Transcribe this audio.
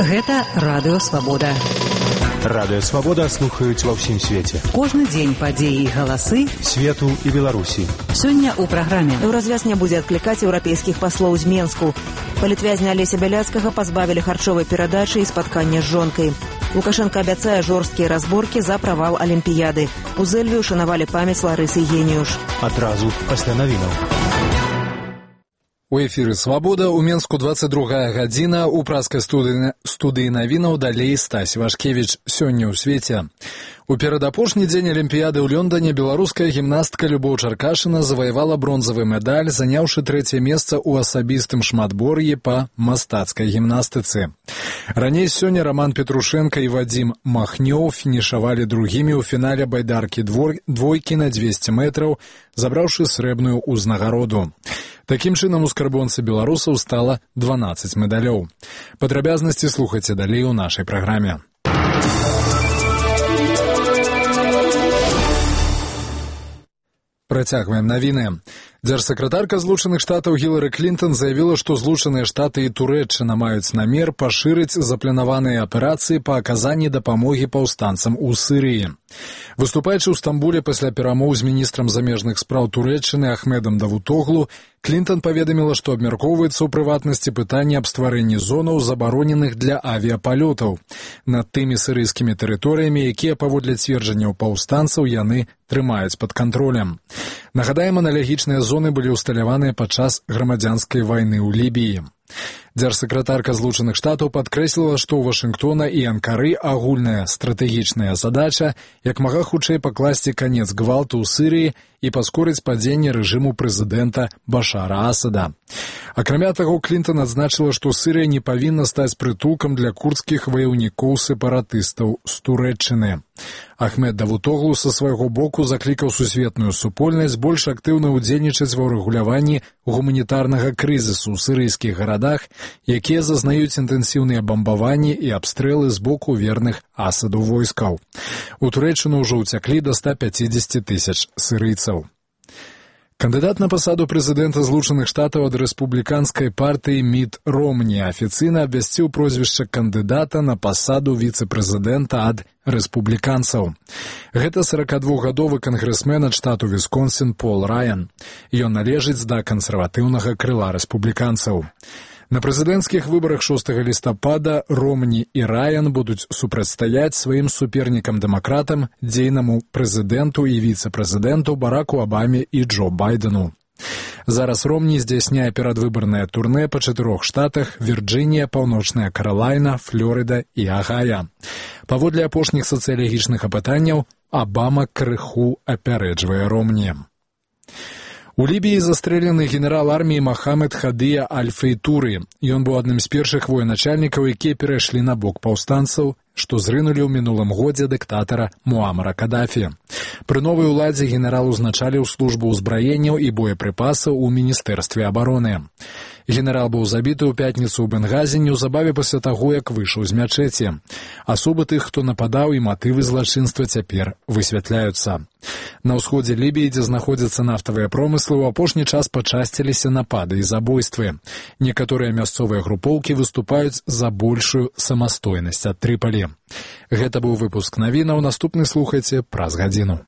Гэта Радыё Свабода. Радыё Свабода слухаюць ва ўсім свеце. Кожны дзень падзеі і галасы свету і Беларусі. Сёння ў праграме. Еўразвяз не будзе адклікаць еўрапейскіх паслоў з Менску. Палітвязня Алеся Бяляцкага пазбавілі харчовай перадачы і спаткання з жонкай. Лукашенко абяцае жорсткія разборкі за правал Алімпіяды. У Зэльве ушанавалі памяць Ларысы Геніюш. Адразу пасля навінаў. У эфіры «Свабода», у Менску 22 гадзіна, у праскай студыі навінаў далей Стась Вашкевіч. Сёння ў свеце. У перадапошні дзень Алімпіяды ў Лондоне беларуская гімнастка Любоў Чаркашына заваявала бронзавы медаль, заняўшы 3е месца ў асабістым шматбор'і па мастацкай гімнастыцы. Раней сёння Роман Петрушенко і Вадзім Махнёў фінішавалі другімі ў фінале байдаркі двойкі на 200 метраў, забраўшы срэбную ўзнагароду. Такім чынам у скарбонцы беларусаў стала 12 медалёў. Падрабязнасці слухайце далей у нашай праграме. Працягваем навіны. Дзяржсакратарка Злучаных Штатаў Гілары Клінтон заявіла, што Злучаныя Штаты і Турэччына маюць намер пашырыць запланаваныя аперацыі па аказанні дапамогі паўстанцам у Сірыі. Выступаючы ў Стамбуле пасля перамоў з міністрам замежных спраў Турэччыны Ахмедам Давутоглу, Клінтон паведаміла, што абмяркоўваецца ў прыватнасці пытанне аб стварэнні зонаў, забароненых для авіяпалётаў над тымі сірыйскімі тэрыторыямі, якія, паводле цверджанняў паўстанцаў, яны трымаюць пад кантролем. Нагадаем, аналагічныя зоны былі ўсталяваныя падчас грамадзянскай вайны ў Лібіі. Дзяржсакратарка Злучаных Штатаў падкрэсліла, што ў Вашынгтона і Анкары агульная стратэгічная задача як мага хутчэй пакласці канец гвалту ў Сірыі і паскорыць падзенне рэжыму прэзідэнта Башара Асада. Акрамя таго, Клінтон адзначыла, што Сірыя не павінна стаць прытулкам для курдскіх ваяўнікоў-сепаратыстаў з Турэччыны. Ахмед Давутоглу са свайго боку заклікаў сусветную супольнасць больш актыўна ўдзельнічаць ва ўрэгуляванні гуманітарнага крызісу ў сірыйскіх гарадах, якія зазнаюць інтэнсіўныя бамбаванні і абстрэлы з боку верных Асаду войскаў. У Турэччыну ўжо ўцяклі да 150 тысяч сірыйцаў. Кандыдат на пасаду прэзідэнта Злучаных Штатаў ад рэспубліканскай партыі Міт Ромні афіцыйна абвясціў прозвішча кандыдата на пасаду віцэ-прэзідэнта ад рэспубліканцаў. Гэта 42-гадовы кангрэсмен ад штату Вісконсін Пол Раян. Ён належыць да кансерватыўнага крыла рэспубліканцаў. На прэзідэнцкіх выбарах 6 лістапада Ромні і Раян будуць супрацьстаяць сваім супернікам-дэмакратам, дзейнаму прэзідэнту і віцэ-прэзідэнту Бараку Абаме і Джо Байдену. Зараз Ромні здзяйсняе перадвыбарнае турнэ па 4 штатах: Вірджынія, Паўночная Каралайна, Флорыда і Агая. Паводле апошніх сацыялагічных апытанняў, Абама крыху апярэджвае Ромні. У Лібіі застрэлены генерал арміі Махамед Хадыя Аль-Фейтуры. Ён быў адным з першых военачальнікаў, якія перайшлі на бок паўстанцаў, што зрынулі ў мінулым годзе дыктатара Муамара Кадафі. Пры новай уладзе генерал узначаліў службу ўзбраенняў і боепрыпасаў у Міністэрстве абароны. Генерал быў забіты ў пятніцу ў Бенгазі неўзабаве пасля таго, як выйшаў з мячэці. Асобы тых, хто нападаў, і матывы злачынства цяпер высвятляюцца. На ўсходзе Лібіі, дзе знаходзяцца нафтавыя промыслы, у апошні час пачасціліся напады і забойствы. Некаторыя мясцовыя групоўкі выступаюць за большую самастойнасць ад Трыпалі. Гэта быў выпуск навінаў. Наступны слухайце праз гадзіну.